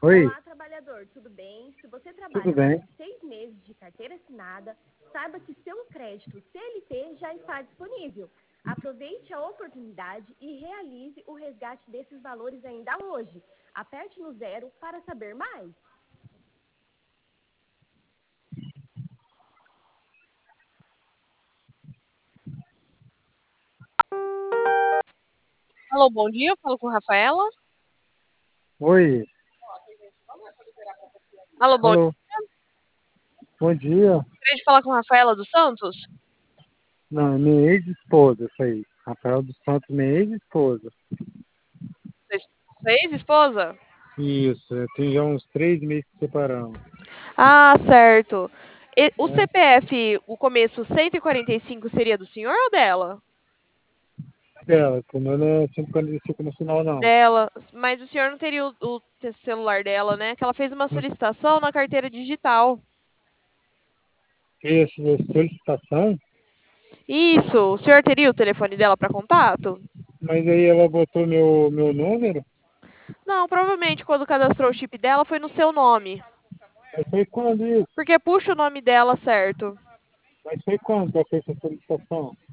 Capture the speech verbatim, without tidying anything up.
Oi, Olá, trabalhador, tudo bem? Se você tudo trabalha mais bem? de seis meses de carteira assinada, saiba que seu crédito C L T já está disponível. Aproveite a oportunidade e realize o resgate desses valores ainda hoje. Aperte no zero para saber mais. Alô, bom dia, eu falo com Rafaela. Oi, Alô, bom alô, dia, bom dia. gostaria de falar com Rafaela dos Santos. Não, minha ex-esposa, isso aí. Rafael dos Santos, minha ex-esposa. Sua es- sua ex-esposa? Isso, eu tenho já uns três meses que separamos. Ah, certo. E- o Né? C P F, o começo cento e quarenta e cinco seria do senhor ou dela? Dela, como eu não sempre conheci no final, não. Dela, mas o senhor não teria o, o te- celular dela, né? Que ela fez uma solicitação na carteira digital. Essa solicitação, Isso, o senhor teria o telefone dela para contato? mas aí ela botou meu, meu número, Não, provavelmente quando cadastrou o chip dela foi no seu nome. mas foi quando isso? Porque puxa o nome dela, certo? Mas foi quando que ela fez essa solicitação?